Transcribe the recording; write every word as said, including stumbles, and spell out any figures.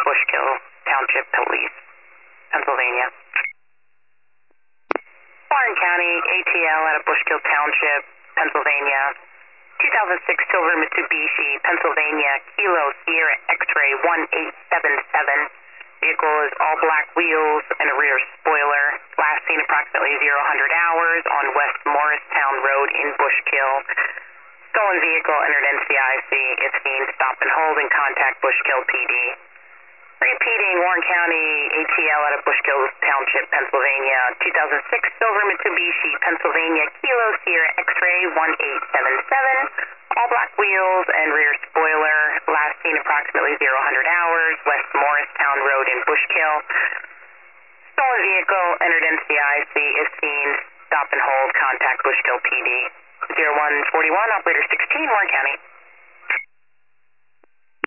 Bushkill Township Police, Pennsylvania. Warren County, A T L out of Bushkill Township, Pennsylvania. two thousand six Silver Mitsubishi, Pennsylvania, Kilo Sierra X-ray one eight seven seven. Vehicle is all black wheels and a rear spoiler. Last seen approximately zero hundred hours on West Morristown Road in Bushkill. Stolen vehicle entered N C I C. If seen, stop and hold and contact Bushkill P D. Repeating, Warren County, A T L out of Bushkill Township, Pennsylvania. two thousand six Silver Mitsubishi, Pennsylvania, Kilo Sierra X-ray one eight seven seven. All black wheels and rear spoiler. Last seen approximately zero hundred hours. West Morristown Road in Bushkill. Stolen vehicle entered N C I C. If seen, stop and hold. Contact Bushkill P D. zero one four one, operator sixteen, Warren County.